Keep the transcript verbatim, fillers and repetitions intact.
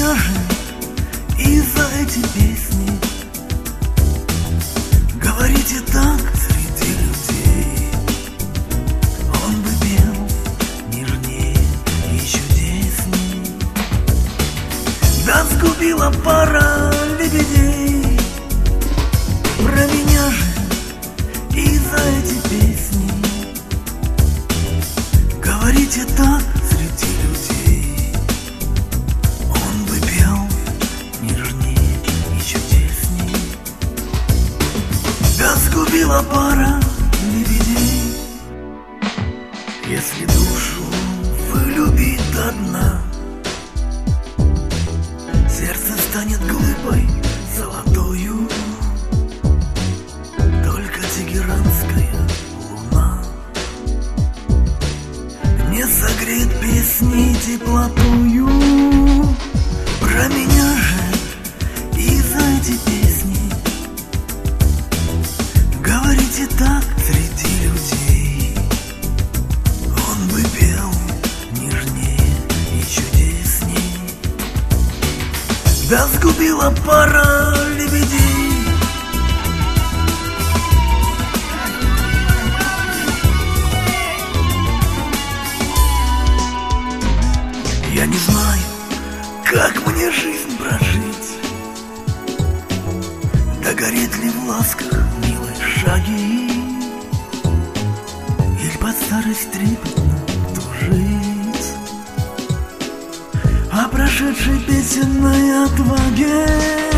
меня же и за эти песни говорите так среди людей. Он бы пел нежнее и чудесней. Да сгубила пара лебедей. Про меня же и за эти песни говорите так среди людей. Он бы пел нежнее и чудесней. Да сгубила пара лебедей. Если душу влюбит одна, сердце станет глыбой золотою. Только тегеранская луна не согреет песни теплотою. Про меня же и за эти песни говорите так среди людей. Он бы пел нежнее и чудесней. Да сгубила пара лебедей. Я не знаю, как мне жизнь прожить, догореть ли в ласках милой шаги, или под старость трепетно тужить о прошедшей песенной отваге.